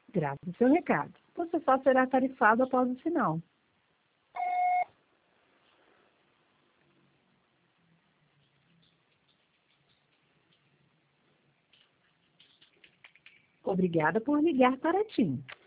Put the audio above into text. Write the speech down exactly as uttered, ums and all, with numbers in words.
Grave seu recado. Você só será tarifado após o sinal. Obrigada por ligar para a TIM.